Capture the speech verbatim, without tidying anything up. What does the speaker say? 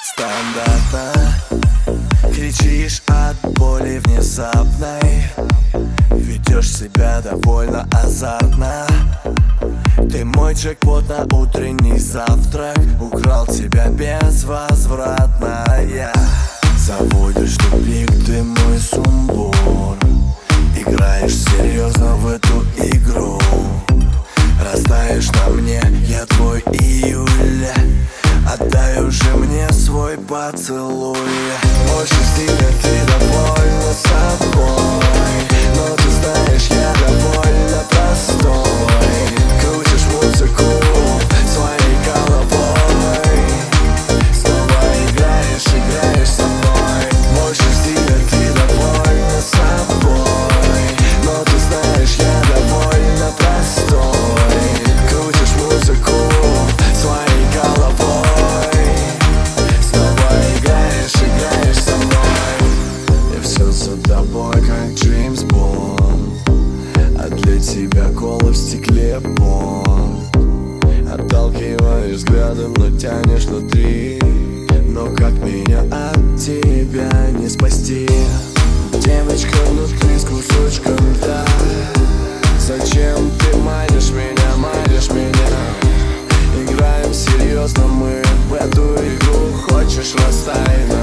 Стандартно кричишь от боли внезапной, ведешь себя довольно азартно. Ты мой джекпот на утренний завтрак, украл тебя безвозвратно. Я заводишь в тупик, ты мой сумбур. Играешь серьезно в эту игру, растаешь на мне, я твой июль. Отдай уже мне свой поцелуй. Больше стиля, ты довольна собой, но ты знаешь, я довольно простой. Крутишь музыку своей головой, снова играешь, играешь со мной. Больше стиля, ты довольна собой, но ты знаешь, я довольно простой. Крутишь музыку своей головой, снова играешь, играешь со мной. Я все за тобой, как Джеймс Бонд, а для тебя кола в стекле понт. Отталкиваешь взглядом, но тянешь внутри. Но как меня от тебя не спасти? Девочка внутри с кусочком льда. Зачем ты манишь меня, манишь меня? Играем серьезно мы в эту игру. Хочешь, растай